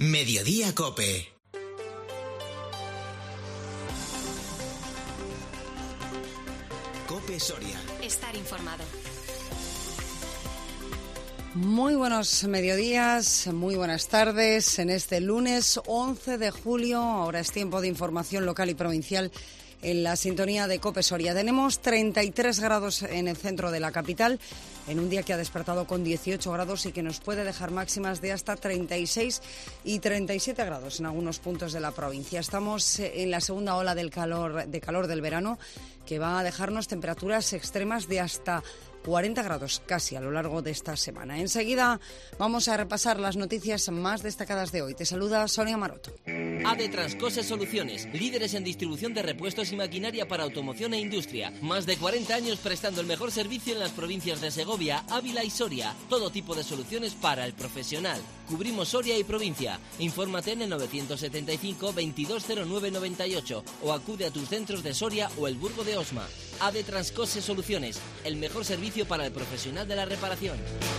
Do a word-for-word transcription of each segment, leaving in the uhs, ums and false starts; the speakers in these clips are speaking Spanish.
Mediodía COPE. COPE Soria. Estar informado. Muy buenos mediodías, muy buenas tardes. En este lunes once de julio, ahora es tiempo de información local y provincial en la sintonía de COPE Soria. Tenemos treinta y tres grados en el centro de la capital, en un día que ha despertado con dieciocho grados y que nos puede dejar máximas de hasta treinta y seis y treinta y siete grados en algunos puntos de la provincia. Estamos en la segunda ola del calor, de calor del verano, que va a dejarnos temperaturas extremas de hasta cuarenta grados casi a lo largo de esta semana. Enseguida vamos a repasar las noticias más destacadas de hoy. Te saluda Sonia Maroto. A D Transcose Soluciones, líderes en distribución de repuestos y maquinaria para automoción e industria. Más de cuarenta años prestando el mejor servicio en las provincias de Segovia, Ávila y Soria. Todo tipo de soluciones para el profesional. Cubrimos Soria y provincia. Infórmate en el novecientos setenta y cinco veintidós cero nueve noventa y ocho o acude a tus centros de Soria o el Burgo de Osma. A D Transcose Soluciones, el mejor servicio para el profesional de la reparación.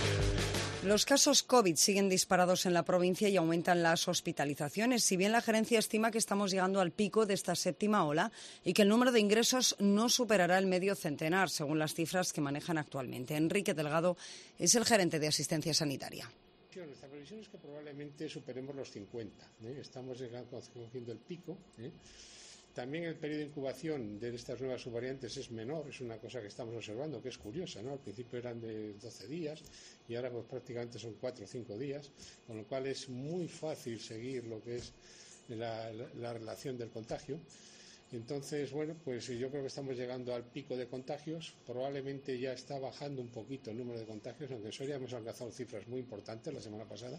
Los casos COVID siguen disparados en la provincia y aumentan las hospitalizaciones. Si bien la gerencia estima que estamos llegando al pico de esta séptima ola y que el número de ingresos no superará el medio centenar, según las cifras que manejan actualmente. Enrique Delgado es el gerente de asistencia sanitaria. Nuestra previsión es que probablemente superemos los cincuenta. ¿eh? Estamos llegando, cogiendo el pico. ¿eh? También el periodo de incubación de estas nuevas subvariantes es menor, es una cosa que estamos observando, que es curiosa, ¿no? Al principio eran de doce días y ahora pues prácticamente son cuatro o cinco días, con lo cual es muy fácil seguir lo que es la, la, la relación del contagio. Entonces, bueno, pues yo creo que estamos llegando al pico de contagios, probablemente ya está bajando un poquito el número de contagios, aunque en Soria hemos alcanzado cifras muy importantes la semana pasada.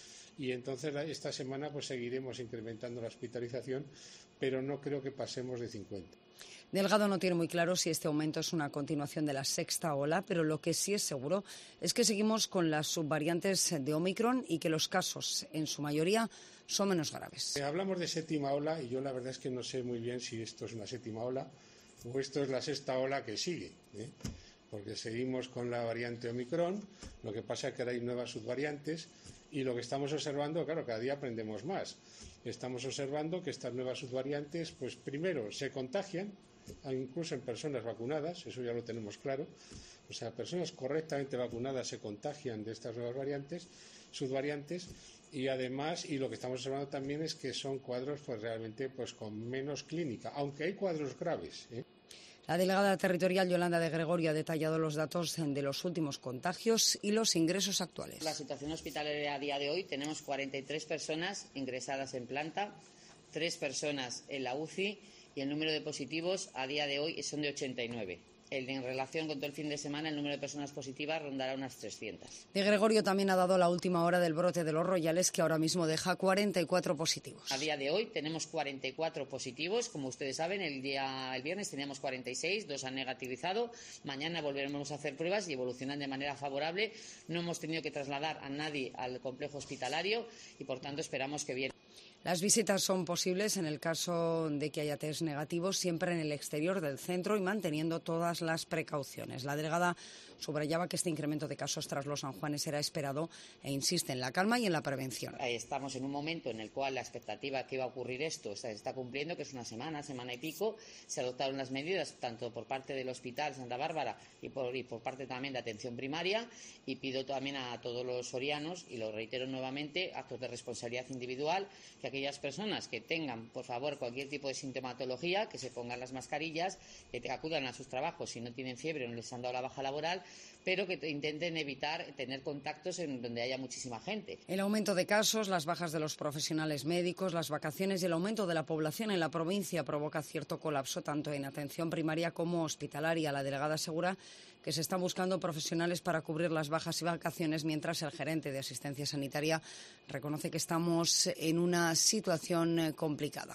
Y entonces esta semana pues seguiremos incrementando la hospitalización, pero no creo que pasemos de cincuenta. Delgado no tiene muy claro si este aumento es una continuación de la sexta ola, pero lo que sí es seguro es que seguimos con las subvariantes de Omicron y que los casos, en su mayoría, son menos graves. Eh, hablamos de séptima ola y yo la verdad es que no sé muy bien si esto es una séptima ola o esto es la sexta ola que sigue, ¿eh? Porque seguimos con la variante Omicron, lo que pasa es que ahora hay nuevas subvariantes y lo que estamos observando, claro, cada día aprendemos más. Estamos observando que estas nuevas subvariantes, pues primero, se contagian, incluso en personas vacunadas, eso ya lo tenemos claro. O sea, personas correctamente vacunadas se contagian de estas nuevas variantes, subvariantes, y además, y lo que estamos observando también es que son cuadros pues realmente pues con menos clínica, aunque hay cuadros graves, ¿eh? La delegada territorial Yolanda de Gregorio ha detallado los datos de los últimos contagios y los ingresos actuales. La situación hospitalaria a día de hoy, tenemos cuarenta y tres personas ingresadas en planta, tres personas en la U C I y el número de positivos a día de hoy son de ochenta y nueve. En relación con todo el fin de semana, el número de personas positivas rondará unas trescientas. De Gregorio también ha dado la última hora del brote de los Royales, que ahora mismo deja cuarenta y cuatro positivos. A día de hoy tenemos cuarenta y cuatro positivos. Como ustedes saben, el día el viernes teníamos cuarenta y seis, dos han negativizado. Mañana volveremos a hacer pruebas y evolucionan de manera favorable. No hemos tenido que trasladar a nadie al complejo hospitalario y, por tanto, esperamos que bien. Las visitas son posibles en el caso de que haya test negativos, siempre en el exterior del centro y manteniendo todas las precauciones. La delegada subrayaba que este incremento de casos tras los San Juanes era esperado e insiste en la calma y en la prevención. Estamos en un momento en el cual la expectativa que iba a ocurrir esto se está cumpliendo, que es una semana, semana y pico. Se adoptaron las medidas tanto por parte del Hospital Santa Bárbara y por, y por parte también de atención primaria, y pido también a todos los sorianos, y lo reitero nuevamente, actos de responsabilidad individual, que aquellas personas que tengan, por favor, cualquier tipo de sintomatología, que se pongan las mascarillas, que acudan a sus trabajos si no tienen fiebre o no les han dado la baja laboral, pero que intenten evitar tener contactos en donde haya muchísima gente. El aumento de casos, las bajas de los profesionales médicos, las vacaciones y el aumento de la población en la provincia provoca cierto colapso tanto en atención primaria como hospitalaria. La delegada asegura que se están buscando profesionales para cubrir las bajas y vacaciones, mientras el gerente de asistencia sanitaria reconoce que estamos en una situación complicada.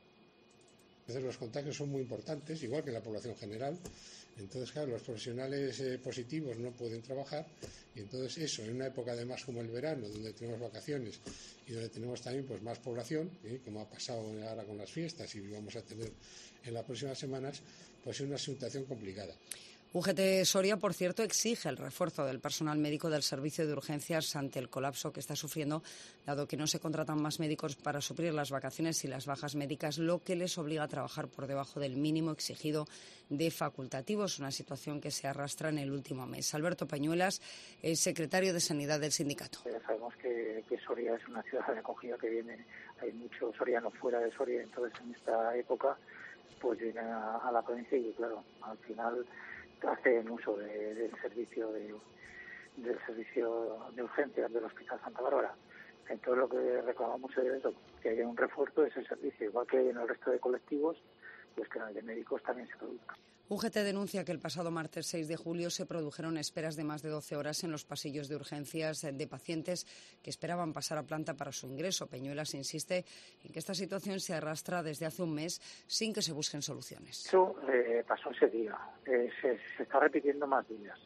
Los contagios son muy importantes, igual que en la población general. Entonces, claro, los profesionales eh, positivos no pueden trabajar y entonces eso, en una época además como el verano, donde tenemos vacaciones y donde tenemos también pues más población, ¿eh? como ha pasado ahora con las fiestas y vamos a tener en las próximas semanas, pues es una situación complicada. U G T Soria, por cierto, exige el refuerzo del personal médico del servicio de urgencias ante el colapso que está sufriendo, dado que no se contratan más médicos para suplir las vacaciones y las bajas médicas, lo que les obliga a trabajar por debajo del mínimo exigido de facultativos, una situación que se arrastra en el último mes. Alberto Pañuelas es secretario de Sanidad del sindicato. Ya sabemos que, que Soria es una ciudad de acogida que viene, hay muchos sorianos fuera de Soria, entonces en esta época pues vienen a, a la provincia y claro, al final hacen uso de, del servicio de, del servicio de urgencias del Hospital Santa Bárbara. Entonces lo que reclamamos es eso, que haya un refuerzo de ese servicio, igual que en el resto de colectivos, pues que en el de médicos también se produzca. U G T denuncia que el pasado martes seis de julio se produjeron esperas de más de doce horas en los pasillos de urgencias de pacientes que esperaban pasar a planta para su ingreso. Peñuelas insiste en que esta situación se arrastra desde hace un mes sin que se busquen soluciones. Eso eh, pasó ese día, eh, se, se está repitiendo más días.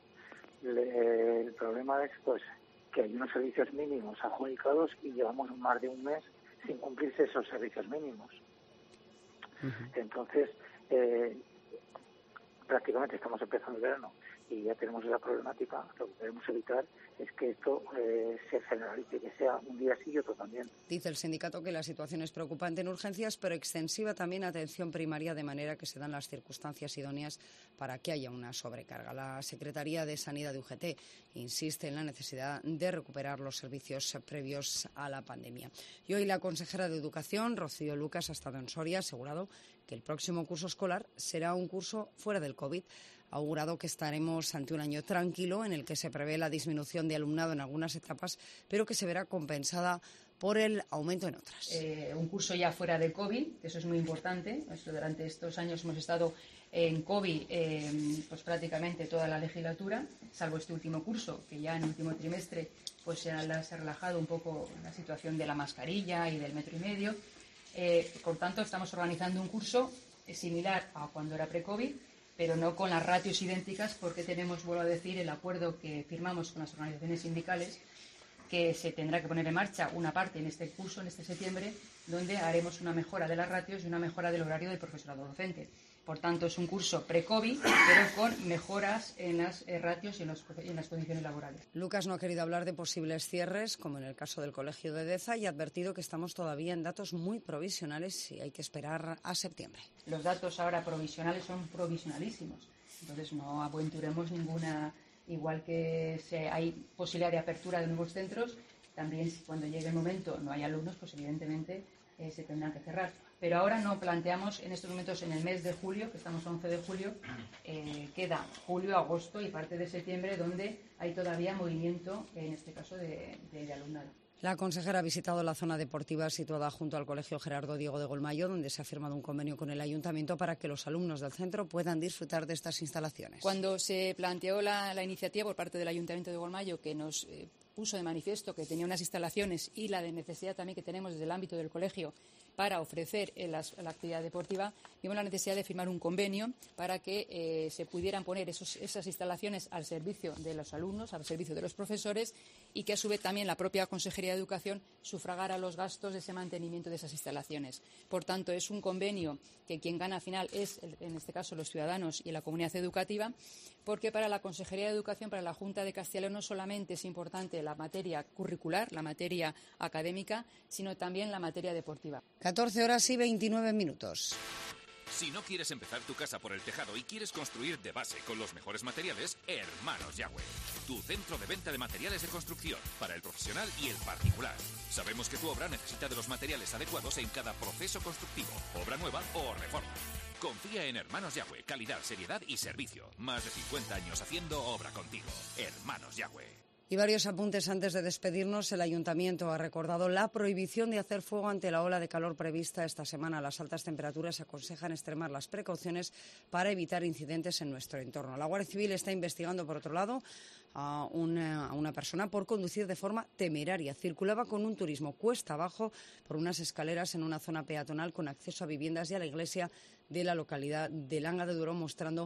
Le, el problema es pues que hay unos servicios mínimos adjudicados y llevamos más de un mes sin cumplirse esos servicios mínimos. Uh-huh. Entonces, eh, prácticamente estamos empezando el verano y ya tenemos esa problemática. Lo que queremos evitar es que esto eh, se generalice, que sea un día sí y otro también. Dice el sindicato que la situación es preocupante en urgencias, pero extensiva también a atención primaria, de manera que se dan las circunstancias idóneas para que haya una sobrecarga. La Secretaría de Sanidad de U G T insiste en la necesidad de recuperar los servicios previos a la pandemia. Y hoy la consejera de Educación, Rocío Lucas, ha estado en Soria, ha asegurado que el próximo curso escolar será un curso fuera del COVID. Ha augurado que estaremos ante un año tranquilo en el que se prevé la disminución de alumnado en algunas etapas, pero que se verá compensada por el aumento en otras. Eh, un curso ya fuera de COVID, eso es muy importante. Esto, durante estos años hemos estado en COVID eh, pues prácticamente toda la legislatura, salvo este último curso, que ya en el último trimestre pues se ha, se ha relajado un poco la situación de la mascarilla y del metro y medio. Eh, por tanto, estamos organizando un curso similar a cuando era pre-COVID, pero no con las ratios idénticas, porque tenemos, vuelvo a decir, el acuerdo que firmamos con las organizaciones sindicales, que se tendrá que poner en marcha una parte en este curso, en este septiembre, donde haremos una mejora de las ratios y una mejora del horario del profesorado docente. Por tanto, es un curso pre-COVID, pero con mejoras en las eh, ratios y en, los, en las condiciones laborales. Lucas no ha querido hablar de posibles cierres, como en el caso del Colegio de Deza, y ha advertido que estamos todavía en datos muy provisionales y hay que esperar a septiembre. Los datos ahora provisionales son provisionalísimos, entonces no aventuremos ninguna. Igual que se, hay posibilidad de apertura de nuevos centros, también cuando llegue el momento no hay alumnos, pues evidentemente eh, se tendrán que cerrar. Pero ahora no planteamos en estos momentos, en el mes de julio, que estamos a once de julio, eh, queda julio, agosto y parte de septiembre, donde hay todavía movimiento, en este caso, de, de, de alumnado. La consejera ha visitado la zona deportiva situada junto al Colegio Gerardo Diego de Golmayo, donde se ha firmado un convenio con el Ayuntamiento para que los alumnos del centro puedan disfrutar de estas instalaciones. Cuando se planteó la, la iniciativa por parte del Ayuntamiento de Golmayo, que nos eh, puso de manifiesto que tenía unas instalaciones y la de necesidad también que tenemos desde el ámbito del colegio para ofrecer en las, la actividad deportiva, vimos la necesidad de firmar un convenio para que eh, se pudieran poner esos, esas instalaciones al servicio de los alumnos, al servicio de los profesores, y que a su vez también la propia Consejería de Educación sufragara los gastos de ese mantenimiento de esas instalaciones. Por tanto, es un convenio que quien gana al final es, en este caso, los ciudadanos y la comunidad educativa, porque para la Consejería de Educación, para la Junta de Castilla y León, no solamente es importante la materia curricular, la materia académica, sino también la materia deportiva. catorce horas y veintinueve minutos. Si no quieres empezar tu casa por el tejado y quieres construir de base con los mejores materiales, Hermanos Yagüe. Tu centro de venta de materiales de construcción para el profesional y el particular. Sabemos que tu obra necesita de los materiales adecuados en cada proceso constructivo, obra nueva o reforma. Confía en Hermanos Yagüe, calidad, seriedad y servicio. Más de cincuenta años haciendo obra contigo. Hermanos Yagüe. Y varios apuntes antes de despedirnos. El Ayuntamiento ha recordado la prohibición de hacer fuego ante la ola de calor prevista esta semana. Las altas temperaturas aconsejan extremar las precauciones para evitar incidentes en nuestro entorno. La Guardia Civil está investigando, por otro lado, a una, a una persona por conducir de forma temeraria. Circulaba con un turismo cuesta abajo por unas escaleras en una zona peatonal con acceso a viviendas y a la iglesia de la localidad de Langa de Duero, mostrando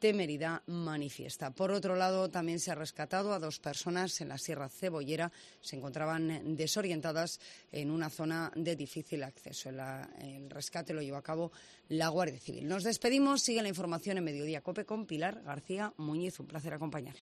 temeridad manifiesta. Por otro lado, también se ha rescatado a dos personas en la Sierra Cebollera. Se encontraban desorientadas en una zona de difícil acceso. El, el rescate lo llevó a cabo la Guardia Civil. Nos despedimos. Sigue la información en Mediodía COPE con Pilar García Muñiz. Un placer acompañar.